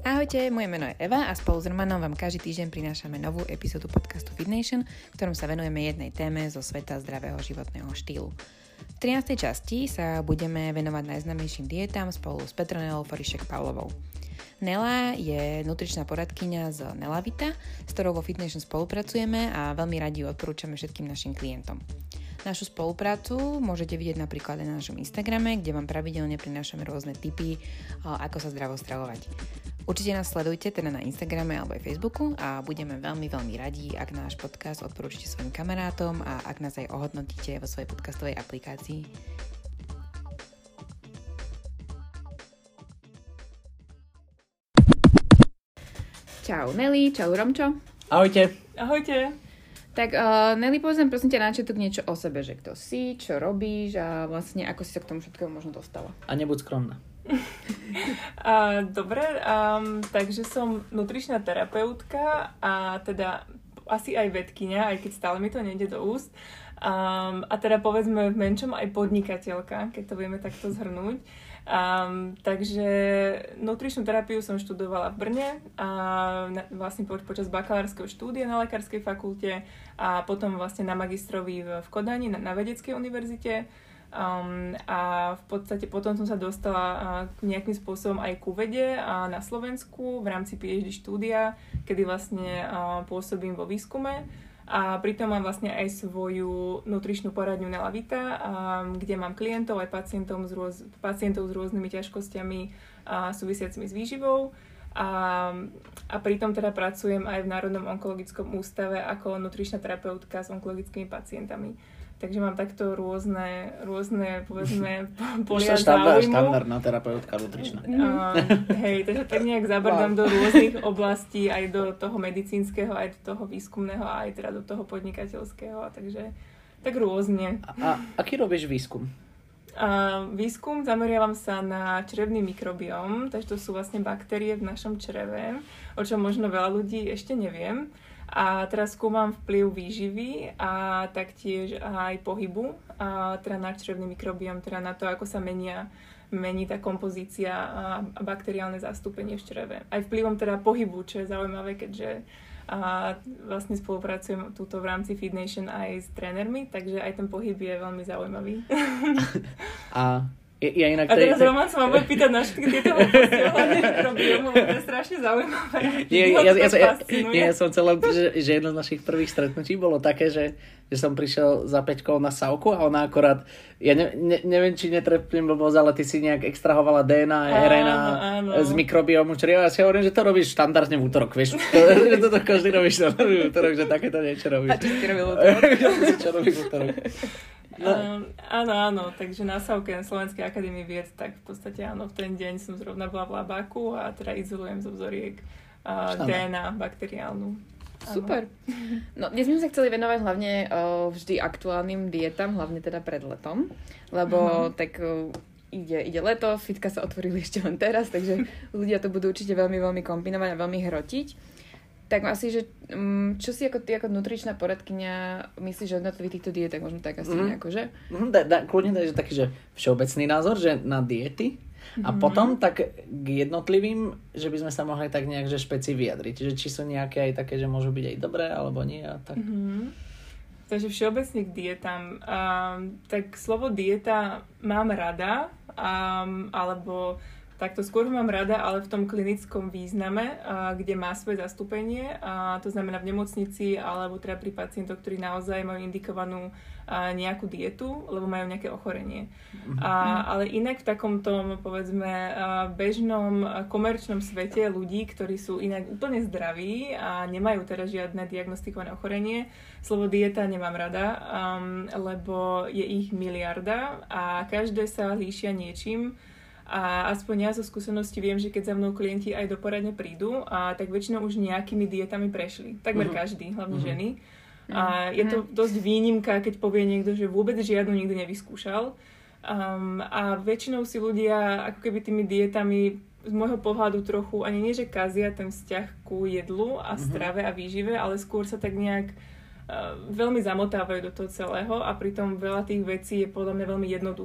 Ahojte, moje meno je Eva a spolu s Romanom vám každý týždeň prinášame novú epizódu podcastu Fit Nation, v ktorom sa venujeme jednej téme zo sveta zdravého životného štýlu. V 13. časti sa budeme venovať najznámejším dietám spolu s Petronelou Forišek-Pavlovou. Nela je nutričná poradkyňa z Nelavita, s ktorou vo Fit Nation spolupracujeme a veľmi radi ju odporúčame všetkým našim klientom. Našu spoluprácu môžete vidieť napríklad aj na našom Instagrame, kde vám pravidelne prinášame rôzne tipy, ako sa zdravo stravovať. Určite nás sledujte teda na Instagrame alebo aj Facebooku a budeme veľmi, veľmi radi, ak náš podcast odporúčite svojim kamarátom a ak nás aj ohodnotíte vo svojej podcastovej aplikácii. Čau Nelly, čau Romčo. Ahojte. Ahojte. Tak Nelly, povedzme prosím ťa na začiatok niečo o sebe, že kto si, čo robíš a vlastne ako si sa k tomu všetkému možno dostala. A nebuď skromná. Dobre, takže som nutričná terapeutka a teda asi aj vedkyňa, aj keď stále mi to nejde do úst. A teda povedzme v menšom aj podnikateľka, keď to vieme takto zhrnúť. Takže nutričnú terapiu som študovala v Brne a vlastne počas bakalárskeho štúdia na lekárskej fakulte a potom vlastne na magistrovi v Kodani na vedeckej univerzite. A v podstate potom som sa dostala nejakým spôsobom aj ku vede na Slovensku v rámci PhD štúdia, kedy vlastne pôsobím vo výskume. A pritom mám vlastne aj svoju nutričnú poradňu Nelavita, kde mám klientov aj pacientov s rôznymi ťažkosťami súvisiacimi s výživou. A pritom teda pracujem aj v Národnom onkologickom ústave ako nutričná terapeutka s onkologickými pacientami. Takže mám takto rôzne povedzme, polia záujmu. Štandardná terapeutka nutričná. Hej, takže tak nejak zabrdám do rôznych oblastí, aj do toho medicínskeho, aj do toho výskumného, aj teda do toho podnikateľského. Takže tak rôzne. A aký robíš výskum? Výskum zameriavam sa na črevný mikrobióm, takže to sú vlastne baktérie v našom čreve, o čom možno veľa ľudí ešte neviem. A teraz skúmam vplyv výživy a taktiež aj pohybu, teda na črevný mikrobióm, teda na to, ako sa mení tá kompozícia a bakteriálne zastúpenie v čreve. Aj vplyvom teda pohybu, čo je zaujímavé, keďže vlastne spolupracujem túto v rámci Fit Nation aj s trénermi, takže aj ten pohyb je veľmi zaujímavý. Inak a teraz Roman sa ma bude pýtať na všetky tieto oblasti ohľadne mikrobiomu, lebo to je strašne zaujímavé. Ja som chcel len, že jedno z našich prvých stretnutí bolo také, že som prišiel za Peťkou na sávku a ona akorát, ja neviem, či netrepím blbosť, ale ty si nejak extrahovala DNA a RNA z mikrobiomu črieva. Ja si hovorím, že to robíš štandardne v útorok, vieš. Že toto každý robí štandardne v útorok, že takéto niečo robíš. A čo si robil v útorok? Čo robí v útorok? No. Áno, takže na sávke na Slovenskej akadémii vied, tak v podstate áno, v ten deň som zrovna bola v labáku a teda izolujem zo vzoriek DNA bakteriálnu. Super. No, dnes sme sa chceli venovať hlavne vždy aktuálnym dietám, hlavne teda pred letom, lebo tak ide leto, fitka sa otvorili ešte len teraz, takže ľudia to budú určite veľmi, veľmi kombinovať a veľmi hrotiť. Tak asi, že čo si ako ty ako nutričná poradkyňa myslíš o jednotlivých týchto dietách, možno tak asi nejako, že? Kľudne daj, že taký, že všeobecný názor, že na diety a potom tak k jednotlivým, že by sme sa mohli tak nejak že špeci vyjadriť, že či sú nejaké aj také, že môžu byť aj dobré alebo nie a tak. Takže všeobecne k dietám. Tak slovo dieta mám rada, alebo tak to skôr mám rada, ale v tom klinickom význame, kde má svoje zastúpenie, to znamená v nemocnici alebo teda pri pacientoch, ktorí naozaj majú indikovanú nejakú dietu, lebo majú nejaké ochorenie. Ale inak v takomto, povedzme, bežnom komerčnom svete ľudí, ktorí sú inak úplne zdraví a nemajú teda žiadne diagnostikované ochorenie, slovo dieta nemám rada, lebo je ich miliarda a každé sa líšia niečím. A aspoň ja zo skúsenosti viem, že keď za mnou klienti aj do poradne prídu, tak väčšinou už nejakými dietami prešli. Takmer každý, hlavne ženy. A je to dosť výnimka, keď povie niekto, že vôbec žiadnu nikdy nevyskúšal. A väčšinou si ľudia ako keby tými dietami z môjho pohľadu trochu, ani nie, že kazia ten vzťah ku jedlu a strave a výžive, ale skôr sa tak nejak veľmi zamotávajú do toho celého a pritom veľa tých vecí je podľa mňa veľmi jednoduchých.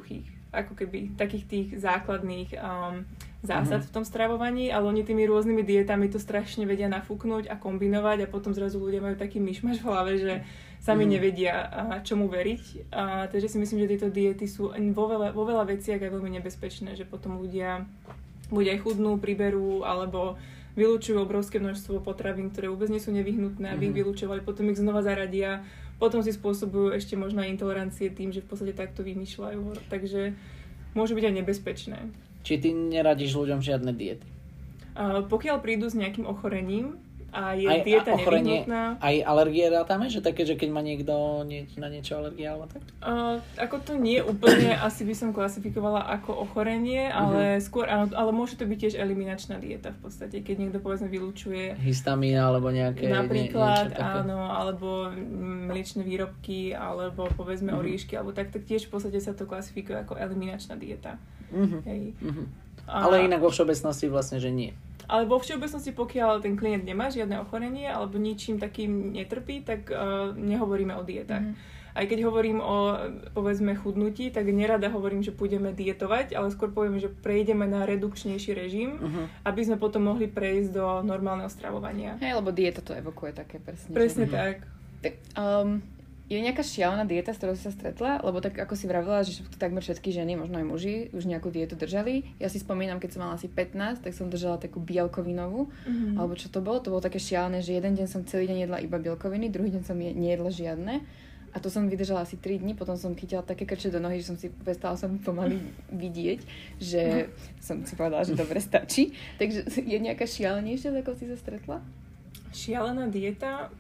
ako keby takých tých základných zásad v tom stravovaní, ale oni tými rôznymi dietami to strašne vedia nafúknuť a kombinovať a potom zrazu ľudia majú taký myšmaš v hlave, že sami nevedia čomu veriť. Takže si myslím, že tieto diety sú vo veľa veciach aj veľmi nebezpečné, že potom ľudia buď aj chudnú, priberú, alebo vylúčujú obrovské množstvo potravín, ktoré vôbec nie sú nevyhnutné, aby ich vylúčovali, potom ich znova zaradia, potom si spôsobujú ešte možno aj intolerancie tým, že v podstate takto vymýšľajú. Takže môžu byť aj nebezpečné. Či ty neradíš ľuďom žiadne diety? Pokiaľ prídu s nejakým ochorením a je dieta nevyhnutná... Aj alergie rátame? Že také, že keď má niekto na niečo alergie alebo tak? Ako to nie úplne, asi by som klasifikovala ako ochorenie, ale skôr áno, ale môže to byť tiež eliminačná dieta v podstate, keď niekto povedzme vylúčuje histamín alebo nejaké... Napríklad, áno, alebo mliečne výrobky, alebo povedzme oríšky, alebo tak tiež v podstate sa to klasifikuje ako eliminačná dieta. Hej. Ale inak vo všeobecnosti vlastne, že nie. Ale vo všeobecnosti, pokiaľ ten klient nemá žiadne ochorenie alebo ničím takým netrpí, tak nehovoríme o dietách. Aj keď hovorím o, povedzme, chudnutí, tak nerada hovorím, že pôjdeme dietovať, ale skôr poviem, že prejdeme na redukčnejší režim, aby sme potom mohli prejsť do normálneho stravovania. Hej, lebo dieta to evokuje také presne. Presne tak. Je nejaká šialená dieta, s ktorou si sa stretla? Lebo tak ako si vravila, že takmer všetky ženy, možno aj muži, už nejakú dietu držali. Ja si spomínam, keď som mala asi 15, tak som držala takú bielkovinovú. Alebo čo to bolo? To bolo také šialené, že jeden deň som celý deň jedla iba bielkoviny, druhý deň som nejedla žiadne. A to som vydržala asi 3 dni, potom som chytila také krče do nohy, že som si prestala pomaly vidieť, že som si povedala, že dobre stačí. Takže je nejaká šialenejšia, ako si sa stretla? Šialená dieta?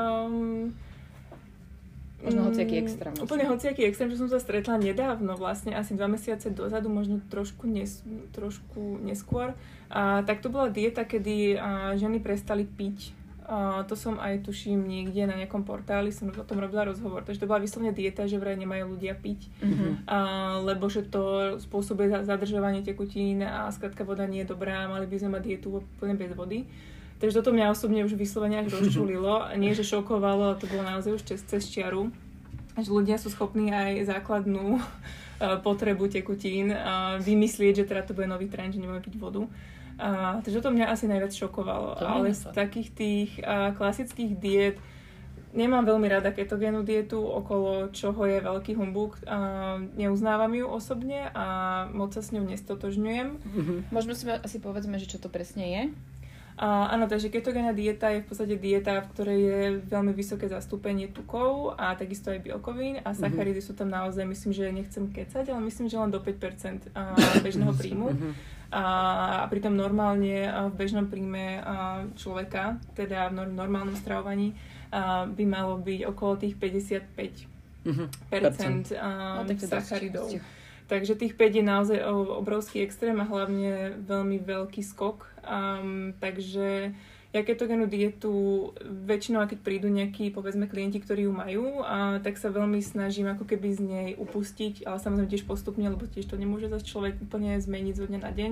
Možno hociaký extrém. Úplne hociaký extrém, že som sa stretla nedávno, vlastne asi 2 mesiace dozadu, možno trošku neskôr. Tak to bola dieta, kedy ženy prestali piť. To som aj tuším niekde na nejakom portáli, som o tom robila rozhovor. Takže to bola vyslovene dieta, že vraj nemajú ľudia piť, lebo že to spôsobuje zadržovanie tekutín a skrátka voda nie je dobrá, mali by sme mať dietu úplne bez vody. Takže toto mňa osobne už vyslovene až rozčulilo. Nie, že šokovalo, ale to bolo naozaj už cez čiaru. Že ľudia sú schopní aj základnú potrebu tekutín vymyslieť, že teda to bude nový trend, že nemáme piť vodu. Takže toto mňa asi najviac šokovalo. Ale z takých tých klasických diét nemám veľmi rada ketogénnu dietu, okolo čoho je veľký humbuk. Neuznávam ju osobne a moc sa s ňou nestotožňujem. Možno si asi povedzme, že čo to presne je? Áno, takže ketogénna dieta je v podstate dieta, v ktorej je veľmi vysoké zastúpenie tukov a takisto aj bielkovín a sacharidy sú tam naozaj, myslím, že nechcem kecať, ale myslím, že len do 5% bežného príjmu. A pritom normálne v bežnom príjme človeka, teda v normálnom stravovaní, by malo byť okolo tých 55% sacharidov. Takže tých 5 je naozaj obrovský extrém a hlavne veľmi veľký skok. Takže ja ketogénnu dietu väčšinou, keď prídu nejakí, povedzme, klienti, ktorí ju majú, tak sa veľmi snažím ako keby z nej upustiť, ale samozrejme tiež postupne, lebo tiež to nemôže zase človek úplne zmeniť zo dňa na deň.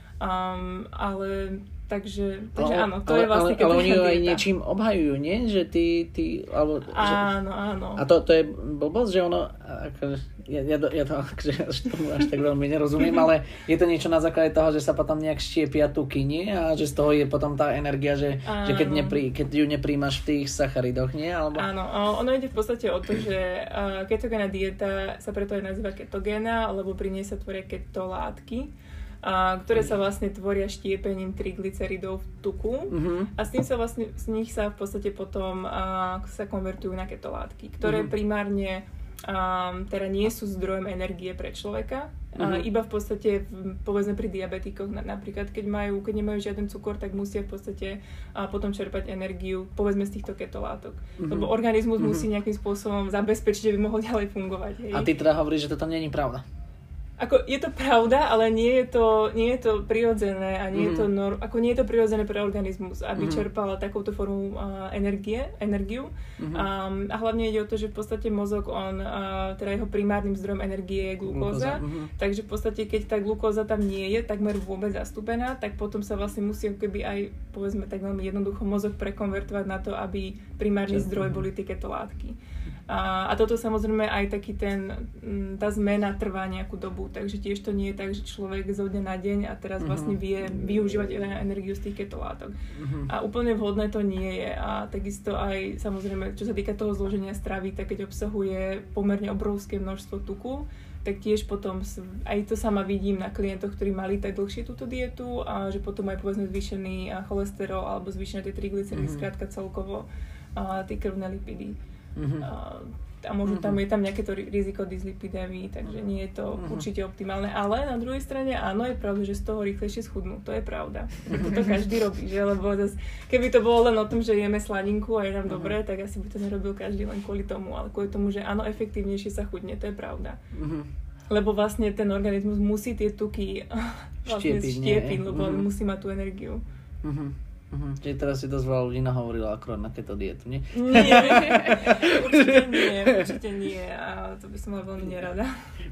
Takže áno, to je vlastne ketogénna dieta. Ale oni ju aj niečím obhajujú, nie? Že ty alebo, áno. A to je blbosť, že ono, akože, ja to akože, tomu až tak veľmi nerozumiem, ale je to niečo na základe toho, že sa potom nejak štiepia tuky, nie? A že z toho je potom tá energia, že keď ju nepríjmaš v tých sacharidoch, nie? Alebo... Áno, ono ide v podstate o to, že ketogénna dieta sa preto aj nazýva ketogénna, lebo pri nej sa tvoria ketolátky, ktoré sa vlastne tvoria štiepením triglyceridov v tuku a s tým sa vlastne, z nich sa v podstate potom sa konvertujú na ketolátky, ktoré primárne teda nie sú zdrojom energie pre človeka, iba v podstate, povedzme pri diabetikoch, napríklad keď nemajú žiaden cukor, tak musia v podstate potom čerpať energiu, povedzme z týchto ketolátok. Lebo organizmus musí nejakým spôsobom zabezpečiť, aby mohol ďalej fungovať. Hej. A ty teda hovoríš, že toto nie je pravda? Je to pravda, ale nie je to prirodzené a nie je to prirodzené pre organizmus, aby čerpala takouto formu energiu. A hlavne ide o to, že v podstate mozog, teda jeho primárnym zdrojom energie je glukóza. Takže v podstate, keď tá glukóza tam nie je takmer vôbec zastúpená, tak potom sa vlastne musí keby aj, povedzme tak veľmi jednoducho, mozog prekonvertovať na to, aby primárny zdroj boli tie ketolátky. A toto samozrejme aj taký tá zmena trvá nejakú dobu. takže tiež to nie je tak, že človek zo dňa na deň a teraz vlastne vie využívať energiu z tých ketolátok. A úplne vhodné to nie je a takisto aj samozrejme, čo sa týka toho zloženia stravy, tak keď obsahuje pomerne obrovské množstvo tuku, tak tiež potom aj to sama vidím na klientoch, ktorí mali tak dlhšie túto dietu a že potom aj povedzme zvýšený cholesterol alebo zvýšené tie triglyceridy, skrátka celkovo tie krvné lipidy. A možno je tam nejaké to riziko dyslipidémie, takže nie je to určite optimálne. Ale na druhej strane áno, je pravda, že z toho rýchlejšie schudnú. To je pravda. To každý robí, že? Lebo keby to bolo len o tom, že jeme slaninku a je nám dobré, tak asi by to nerobil každý len kvôli tomu. Ale kvôli tomu, že áno, efektívnejšie sa chudne, to je pravda. Lebo vlastne ten organizmus musí tie tuky vlastne štiepiť, lebo musí mať tú energiu. Čiže teraz si dosť veľa ľudí nahovorila akorát na keto dietu, nie? Nie, určite nie a to by som bola veľmi nerada.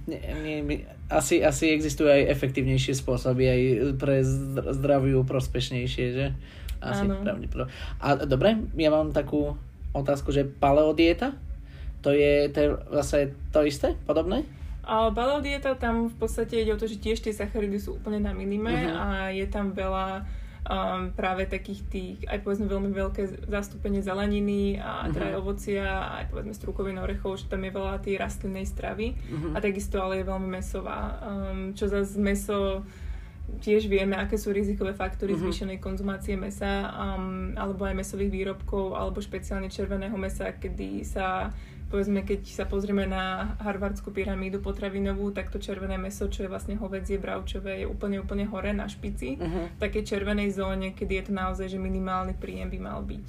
Asi existujú aj efektívnejšie spôsoby, aj pre zdraviu prospešnejšie, že? Asi pravdepodobne. A dobre, ja mám takú otázku, že paleodieta, to je vlastne to isté, podobné? A paleodieta, tam v podstate ide o to, že tiež tie sacharidy sú úplne na minime a je tam veľa práve takých tých, aj povedzme veľmi veľké zastúpenie zeleniny a teda aj ovocia, aj povedzme strukovín, orechov, že tam je veľa tej rastlinnej stravy a takisto ale je veľmi mäsová. Čo zase mäso, tiež vieme, aké sú rizikové faktory zvýšenej konzumácie mäsa alebo aj mäsových výrobkov alebo špeciálne červeného mäsa, kedy sa povedzme, keď sa pozrieme na harvardskú pyramídu potravinovú, tak to červené mäso, čo je vlastne hovädzie, bravčové, je úplne hore na špici. V takej červenej zóne, kedy je to naozaj, že minimálny príjem by mal byť.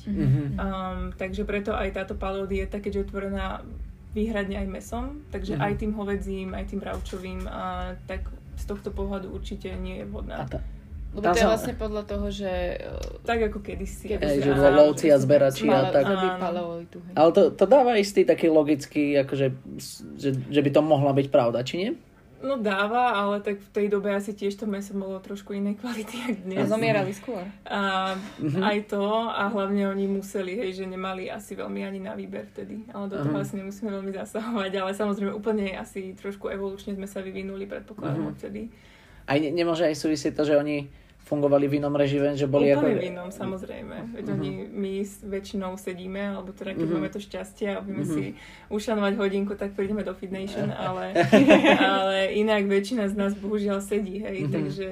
Takže preto aj táto paleodieta, keďže je otvorená výhradne aj mäsom, takže aj tým hovädzím, aj tým bravčovým, tak z tohto pohľadu určite nie je vhodná. Lebo to je vlastne podľa toho, že... Tak ako kedysi. Že lovci a zberači a tak. Ale to dáva istý taký logický, akože, že by to mohla byť pravda, či nie? No dáva, ale tak v tej dobe asi tiež to mäso bolo trošku inej kvality, jak dnes. A zomierali skôr. Aj to, a hlavne oni museli, že nemali asi veľmi ani na výber vtedy. Ale do toho asi nemusíme veľmi zasahovať, ale samozrejme úplne asi trošku evolučne sme sa vyvinuli, predpokladám odtedy. Aj nemôže aj súvisieť to, že oni fungovali v inom režime, že boli úplne v inom, samozrejme. Veď my väčšinou sedíme, alebo teda keď máme to šťastie a budeme si ušanovať hodinku, tak prídeme do Fitnation, ale inak väčšina z nás bohužiaľ sedí, hej, takže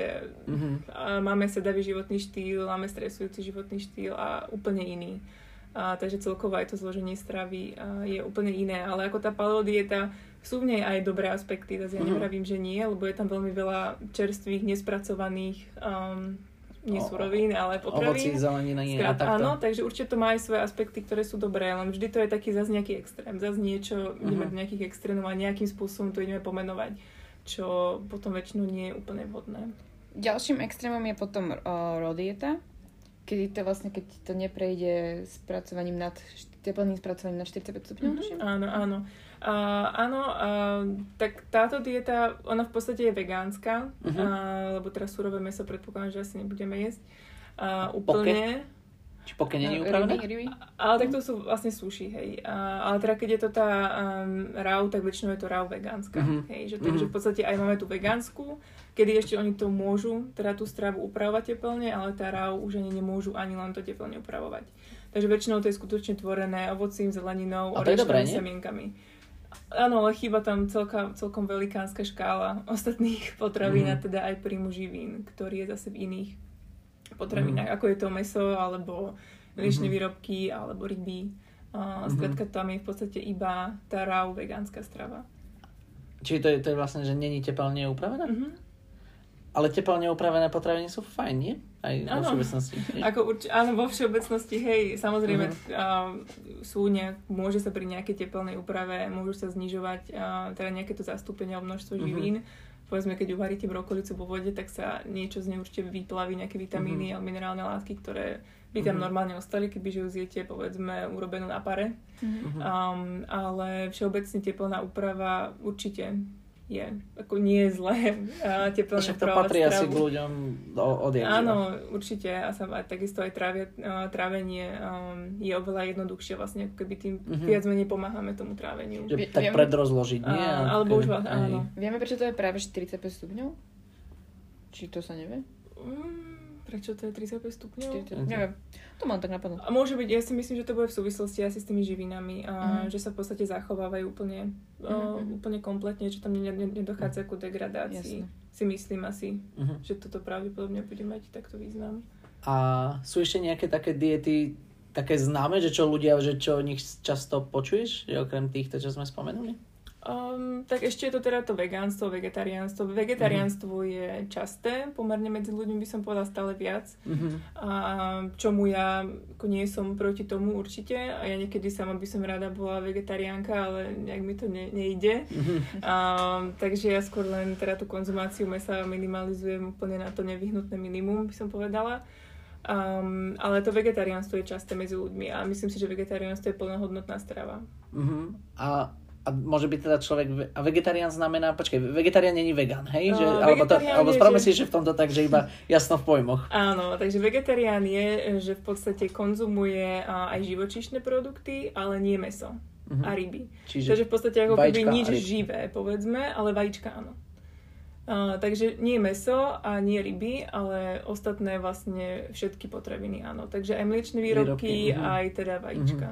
máme sedavý životný štýl, máme stresujúci životný štýl a úplne iný. Takže celkovo aj to zloženie stravy je úplne iné, ale ako tá paleodieta, sú v nej aj dobré aspekty, zase ja nevravím, že nie, lebo je tam veľmi veľa čerstvých, nespracovaných nie surovín, ale potravín. Ovocí, zelenina, nie a takto. Áno, takže určite to má aj svoje aspekty, ktoré sú dobré, len vždy to je taký zase nejaký extrém, zase niečo ideme do nejakých extrémov a nejakým spôsobom to ideme pomenovať, čo potom väčšinou nie je úplne vhodné. Ďalším extrémom je potom raw dieta, kedy to vlastne, keď to neprejde spracovaním teplným spracovaním nad 45 stupňov. Áno. Tak táto dieta, ona v podstate je vegánska, lebo teraz surové mäso predpokladám, že asi nebudeme jesť. Úplne. Či poke nie je upravené? Ale tak to sú vlastne sushi, hej. Ale teda keď je to tá raw, tak väčšinou je to raw vegánska. Hej, že takže v podstate aj máme tú vegánsku, kedy ešte oni to môžu, teda tú stravu upravovať teplne, ale tá raw už ani nemôžu ani len to teplne upravovať. Takže väčšinou to je skutočne tvorené ovocím, zeleninou, oreškami, semienkami. Áno, ale chýba tam celkom velikánska škála ostatných potravín a teda aj príjmu živín, ktorý je zase v iných potravinách, ako je to mäso, alebo mliečne výrobky, alebo ryby. Skrátka tam je v podstate iba tá raw vegánska strava. Čiže to je vlastne, že není teplne upravená? Ale teplne upravené potraviny sú fajn, nie? Aj vo všeobecnosti. Áno, vo všeobecnosti, hej, samozrejme môže sa pri nejakej teplnej úprave, môžu sa znižovať teda nejaké to zastúpenie o množstvo živín. Povedzme, keď uvaríte brokolicu vo vode, tak sa niečo z nej určite vyplaví, nejaké vitamíny a minerálne látky, ktoré by tam normálne ostali, kebyže ju zjete, povedzme, urobenú na pare. Ale všeobecne teplná úprava určite je. Ako nie je zlé teplne však to patrí asi k ľuďom odjak. Áno, určite. A takisto aj trávenie je oveľa jednoduchšie vlastne, keby tým viac menej pomáhame tomu tráveniu. Že tak predrozložiť, nie? Alebo už áno. Vieme, prečo to je práve 45 stupňov? Či to sa nevie? Prečo to je 35 stupňov? Neviem. To mám tak napadlo. A môže byť, ja si myslím, že to bude v súvislosti asi s tými živinami, že sa v podstate zachovávajú úplne kompletne, že tam nedochádza ku degradácii. Jasne. Si myslím asi, že toto pravdepodobne bude mať takto význam. A sú ešte nejaké také diety, také známe, že čo ľudia, že čo o nich často počuješ, že okrem týchto, čo sme spomenuli? Tak ešte je to teda to vegánstvo, vegetariánstvo. Vegetariánstvo je časté, pomerne medzi ľuďmi by som povedala stále viac. A čomu ja nie som proti tomu určite. A ja niekedy sama by som rada bola vegetariánka, ale nejak mi to nejde. Takže ja skôr len teda tú konzumáciu mäsa minimalizujem úplne na to nevyhnutné minimum, by som povedala. Ale to vegetariánstvo je časté medzi ľuďmi a myslím si, že vegetariánstvo je plnohodnotná strava. A môže byť teda človek... A vegetarián znamená... Počkaj, vegetarián není vegán, hej? Alebo správame si, že v tomto tak, že iba jasno v pojmoch. Áno, takže vegetarián je, že v podstate konzumuje aj živočíšne produkty, ale nie mäso a ryby. Takže v podstate ako keby nič živé, povedzme, ale vajíčka áno. Takže nie mäso a nie ryby, ale ostatné vlastne všetky potraviny áno. Takže aj mliečne výrobky, aj teda vajíčka.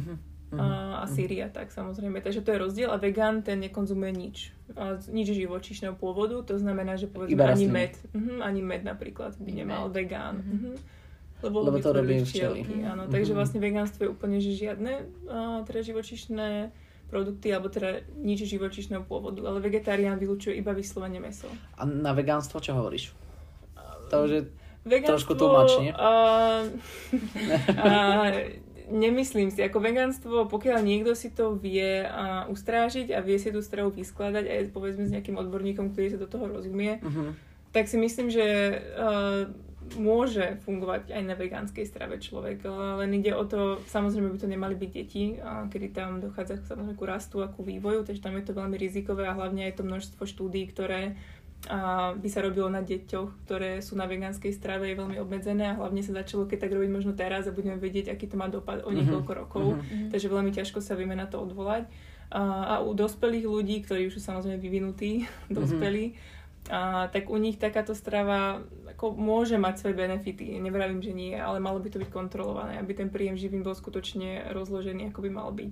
A síria, tak samozrejme. Takže to je rozdiel a vegán ten nekonzumuje nič. Nič živočíšneho pôvodu, to znamená, že povedzme ani med. Ani med napríklad by nemal vegán. Lebo to robí včielky. Áno, takže vlastne vegánstvo je úplne že žiadne teda živočíšne produkty, alebo teda nič živočíšneho pôvodu. Ale vegetarián vylučuje iba vyslovene mäso. A na vegánstvo čo hovoríš? To už je trošku too much, nie? Nemyslím si. Ako vegánstvo, pokiaľ niekto si to vie ustrážiť a vie si tú stravu vyskladať aj povedzme s nejakým odborníkom, ktorý sa do toho rozumie, tak si myslím, že môže fungovať aj na vegánskej strave človek. Len ide o to, samozrejme by to nemali byť deti, kedy tam dochádza samozrejme ku rastu a ku vývoju, takže tam je to veľmi rizikové a hlavne je to množstvo štúdií, ktoré by sa robilo na deťoch, ktoré sú na vegánskej strave, je veľmi obmedzené a hlavne sa začalo keď tak robiť možno teraz a budeme vedieť, aký to má dopad o niekoľko rokov. Takže veľmi ťažko sa vieme na to odvolať. A u dospelých ľudí, ktorí už sú samozrejme vyvinutí, dospelí, tak u nich takáto strava ako môže mať svoje benefity. Nevravím, že nie, ale malo by to byť kontrolované, aby ten príjem živín bol skutočne rozložený, ako by mal byť.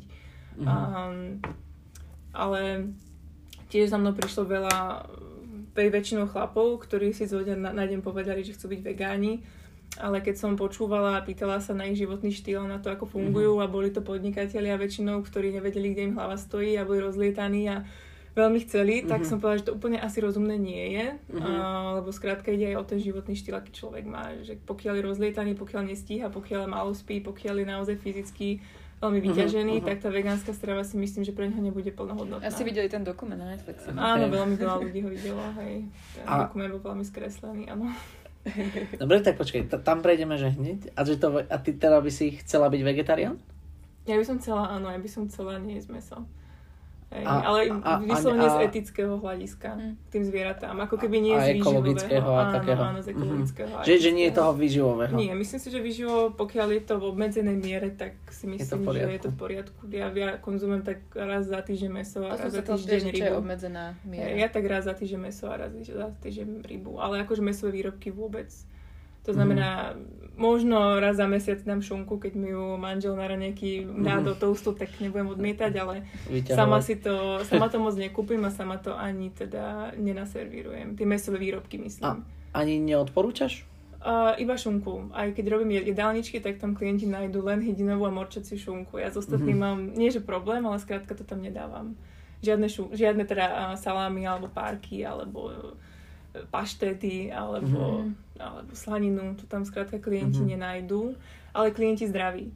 Ale tiež za mnou prišlo veľa väčšinou chlapov, ktorí si zo dňa na deň povedali, že chcú byť vegáni, ale keď som počúvala a pýtala sa na ich životný štýl, na to, ako fungujú a boli to podnikatelia väčšinou, ktorí nevedeli, kde im hlava stojí a boli rozlietaní a veľmi chceli, tak som povedala, že to úplne asi rozumné nie je, lebo skrátka ide aj o ten životný štýl, aký človek má, že pokiaľ je rozlietaný, pokiaľ nestíha, pokiaľ málo spí, pokiaľ je naozaj fyzicky veľmi vyťažený, tak tá vegánska strava si myslím, že pre neho nebude plnohodnotná. Asi videli ten dokument na Netflixe. Áno, veľmi veľa ľudí ho videlo, hej. Ten dokument bol veľmi skreslený, áno. Dobre, tak počkaj, tam prejdeme, že hneď. A ty teda by si chcela byť vegetarián? Ja by som chcela, áno, ja by som chcela nejesť mäso. Ale vyslovene z etického hľadiska k tým zvieratám. Ako keby nie z ekologického a takého. Áno, z ekologického. Že nie je toho výživového. Nie, myslím si, že výživo, pokiaľ je to v obmedzenej miere, tak si myslím, že je to v poriadku. Ja konzumujem tak raz za týždeň mäso a raz za týždeň rybu. Čo je obmedzená miera? Ja tak raz za týždeň mäso a raz za týždeň rybu. Ale akože mäsové výrobky vôbec. To znamená, možno raz za mesiac dám šunku, keď mi ju manžel na raňajky dá do toastu, tak nebudem odmietať, ale sama to moc nekúpim a sama to ani teda nenaservírujem. Tie mäsové výrobky myslím. A ani neodporúčaš? Iba šunku. Aj keď robím jedálničky, tak tam klienti nájdu len hydinovú a morčaciu šunku. Ja s ostatným mám, nie že problém, ale skrátka to tam nedávam. Žiadne teda salámy alebo párky, alebo paštety alebo slaninu, to tam skrátka klienti nenájdú, ale klienti zdraví.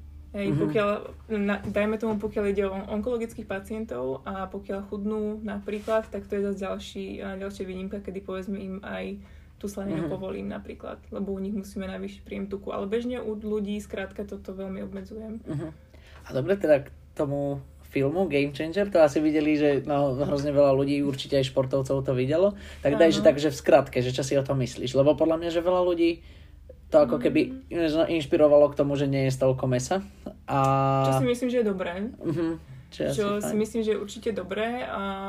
Dajme tomu, pokiaľ ide o onkologických pacientov a pokiaľ chudnú napríklad, tak to je zase ďalšia výnimka, kedy povedzme im aj tú slaninu povolím napríklad, lebo u nich musíme navýšiť príjem tuku, ale bežne u ľudí skrátka toto veľmi obmedzujem. A dobre, teda k tomu filmu Game Changer, to asi videli, že no, hrozne veľa ľudí, určite aj športovcov to videlo, tak daj, že takže v skratke, že čo si o tom myslíš, lebo podľa mňa, že veľa ľudí to ako keby inšpirovalo k tomu, že nie je toľko mesa. A... Čo si myslím, že je dobré. Čo si myslím, že je určite dobré.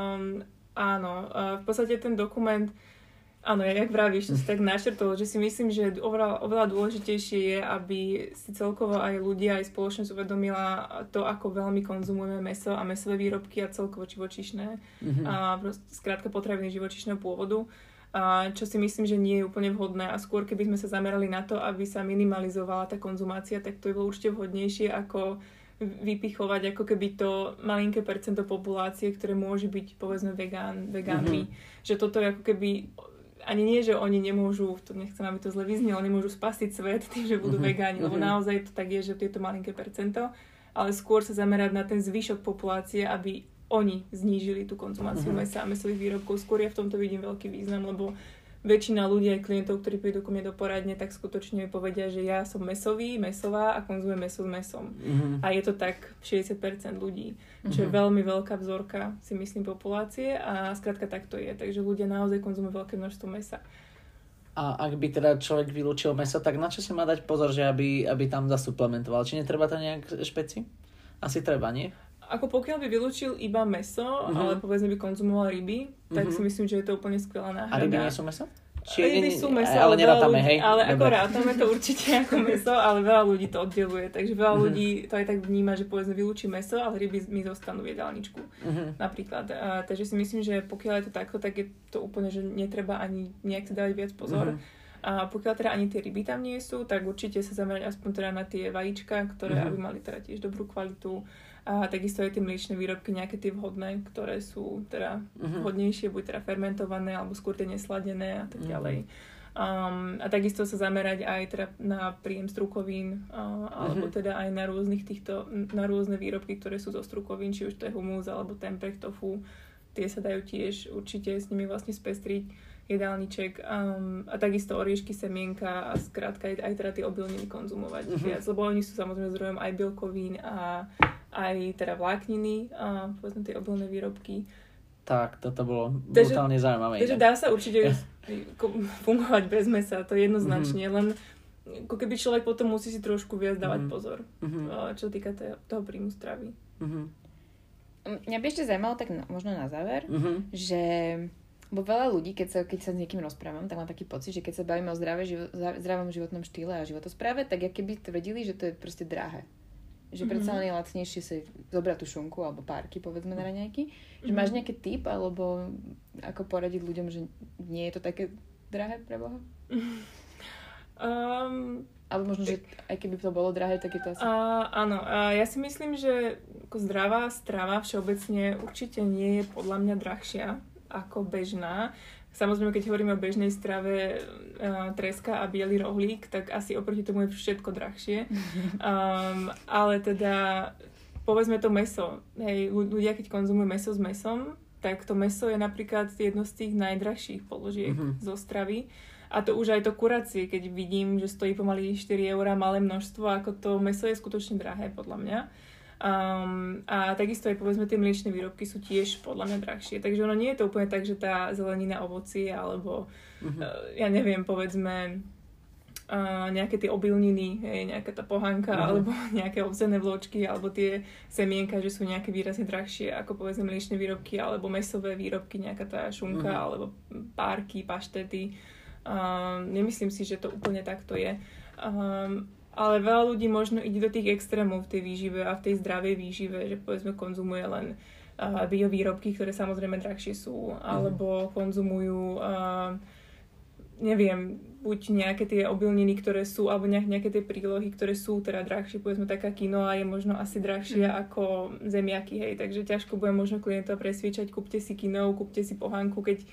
Áno, v podstate ten dokument, áno, jak vravíš, to si tak načrtol, že si myslím, že oveľa dôležitejšie je, aby si celkovo aj ľudia, aj spoločnosť uvedomila to, ako veľmi konzumujeme mäso a mäsové výrobky a celkovo živočíšne. A proste skrátka potraviny živočíšneho pôvodu. Čo si myslím, že nie je úplne vhodné a skôr keby sme sa zamerali na to, aby sa minimalizovala tá konzumácia, tak to je bolo určite vhodnejšie ako vypichovať ako keby to malinké percento populácie, ktoré môže byť povedzme vegánmi. Že toto je ako keby ani nie, že oni nemôžu, to nechcem, aby to zle vyznelo, nemôžu spasiť svet tým, že budú vegáni, lebo naozaj to tak je, že je to malinké percento, ale skôr sa zamerať na ten zvyšok populácie, aby oni znížili tú konzumáciu mäsa a mäsových výrobkov. Skôr ja v tomto vidím veľký význam, lebo väčšina ľudí aj klientov, ktorí prídu ku mne do poradne, tak skutočne mi povedia, že ja som mäsová a konzumujem mäso s mäsom. A je to tak 60% ľudí, čo je veľmi veľká vzorka, si myslím, populácie a skrátka tak to je. Takže ľudia naozaj konzumujú veľké množstvo mäsa. A ak by teda človek vylúčil mäso, tak na čo si má dať pozor, že aby tam zasuplementoval? Či netreba to nejak špeci? Asi treba, nie? Ako pokiaľ by vylúčil iba mäso, ale povedzme by konzumoval ryby, tak si myslím, že je to úplne skvelá náhrada. A ryby nie sú mäso? Ryby sú mäso, ale nerátame, hej? Ale ako rátame to určite ako mäso, ale veľa ľudí to oddeluje. Takže veľa ľudí to aj tak vníma, že povedzme vylúči mäso, ale ryby mi zostanú v jedálničku. Napríklad. Takže si myslím, že pokiaľ je to takto, tak je to úplne, že netreba ani nejak dávať viac pozor. A pokiaľ teda ani tie ryby tam nie sú, tak určite sa zamerať aspoň teda na tie vajíčka, ktoré aby mali teda tiež dobrú kvalitu. A takisto aj tie mliečne výrobky, nejaké tie vhodné, ktoré sú teda vhodnejšie, buď teda fermentované, alebo skôr tie nesladené a tak ďalej. A takisto sa zamerať aj teda na príjem strukovín, alebo teda aj na rôzne výrobky, ktoré sú zo strukovín, či už to je humus, alebo tempeh, tofu. Tie sa dajú tiež určite s nimi vlastne spestriť jedálniček a takisto oriešky, semienka a skrátka aj teda tie obilniny konzumovať viac, lebo oni sú samozrejme zdrojom aj bielkovín a aj teda vlákniny a povedzme tie obilné výrobky. Tak, toto bolo brutálne zaujímavé. Takže dá sa určite fungovať bez mäsa, to jednoznačne, len ako keby človek potom musí si trošku viac dávať pozor, čo týka toho príjmu stravy. Mňa by ešte zaujímalo tak možno na záver, že bo veľa ľudí, keď sa s niekým rozprávam, tak mám taký pocit, že keď sa bavíme o zdravom životnom štýle a životospráve, tak keby tvrdili, že to je proste drahé. Že predsa len je lacnejšie si zobrať tú šunku alebo párky, povedzme na raňajky. Že máš nejaký tip, alebo ako poradiť ľuďom, že nie je to také drahé pre Boha? Alebo možno, že aj keby to bolo drahé, tak je to asi... Áno, ja si myslím, že ako zdravá strava všeobecne určite nie je podľa mňa drahšia ako bežná. Samozrejme, keď hovoríme o bežnej strave treska a biely rohlík, tak asi oproti tomu je všetko drahšie. Ale teda, povedzme to mäso. Hej, ľudia, keď konzumujú mäso s mäsom, tak to mäso je napríklad jedno z tých najdrahších položiek zo stravy. A to už aj to kuracie, keď vidím, že stojí pomaly 4 € malé množstvo, ako to mäso je skutočne drahé, podľa mňa. A takisto aj povedzme tie mliečne výrobky sú tiež podľa mňa drahšie. Takže ono nie je to úplne tak, že tá zelenina, ovocie alebo ja neviem, povedzme nejaké tie obilniny, nejaká tá pohanka alebo nejaké ovsené vločky alebo tie semienka, že sú nejaké výrazne drahšie ako povedzme mliečne výrobky alebo mäsové výrobky, nejaká tá šunka alebo párky, paštety. Nemyslím si, že to úplne takto je. Ale veľa ľudí možno ide do tých extrémov v tej výžive a v tej zdravej výžive, že povedzme konzumuje len biovýrobky, ktoré samozrejme drahšie sú, alebo konzumujú neviem, buď nejaké tie obilniny, ktoré sú, alebo nejaké tie prílohy, ktoré sú teda drahšie, povedzme taká quinoa je možno asi drahšia ako zemiaky, hej, takže ťažko bude možno klienta presviečať, kúpte si quinoa, kúpte si pohanku, keď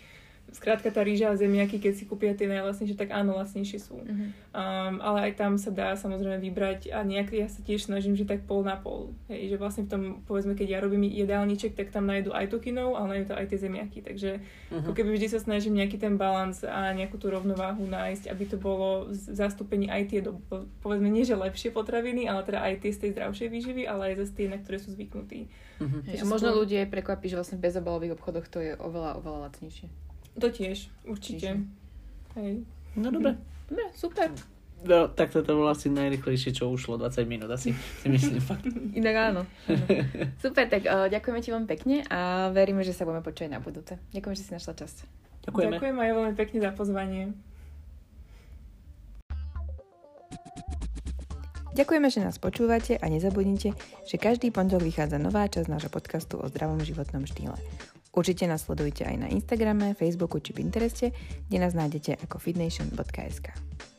skrátka tá rýža a zemiaky, keď si kúpia tie najlacnejšie, tak áno, lacnejšie sú. Ale aj tam sa dá samozrejme vybrať a nejak ja sa tiež snažím, že tak pol na pol. Hej, že vlastne v tom, povedzme, keď ja robím jedálniček, tak tam nájdu aj tukinov, ale nájdu to aj tie zemiaky. Takže ako keby vždy sa snažím nejaký ten balans a nejakú tú rovnováhu nájsť, aby to bolo v zastúpení aj tie, povedzme, nie že lepšie potraviny, ale teda aj tie z tej zdravšej výživy, ale aj zase tie, na ktoré sú zvyknutí. A možno ľudia aj prekvapí, že vlastne v bezobalových obchodoch to je oveľa lacnejšie. To tiež, určite. Hej. No dobre. Dobre, super. No, tak toto bolo asi najrychlejšie, čo ušlo, 20 minút asi, si myslím fakt. Inak áno. Super, tak ďakujeme ti veľmi pekne a veríme, že sa budeme počuť na budúce. Ďakujem, že si našla čas. Ďakujem aj veľmi pekne za pozvanie. Ďakujeme, že nás počúvate a nezabudnite, že každý pondelok vychádza nová časť nášho podcastu o zdravom životnom štýle. Určite nás sledujte aj na Instagrame, Facebooku či Pintereste, kde nás nájdete ako fitnation.sk.